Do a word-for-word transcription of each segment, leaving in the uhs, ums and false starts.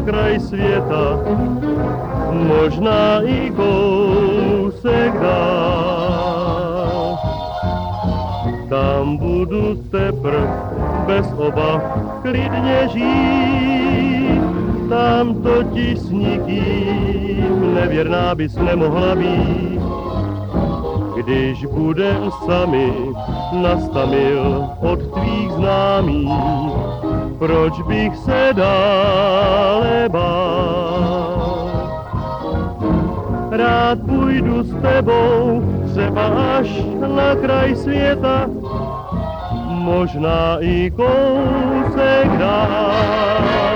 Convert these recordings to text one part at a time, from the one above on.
kraj světa, možná i kousek dál. Tam budu teprv bez obav klidně žít, tam totiž s nikým nevěrná bys nemohla být. Když budem sami na sta mil od tvých známých, proč bych se dále bál? Rád půjdu s tebou, třeba až na kraj světa, možná i kousek dál.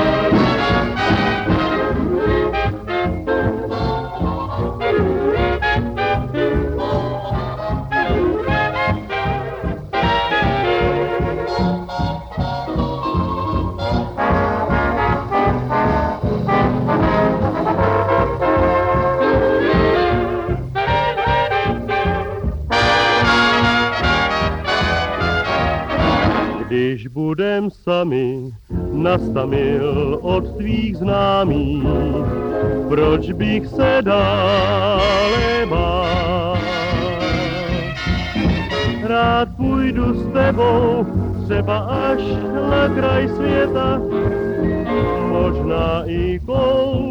Když budem sami na sta mil od tvých známých, proč bych se dále bál? Rád půjdu s tebou, třeba až na kraj světa, možná i kousek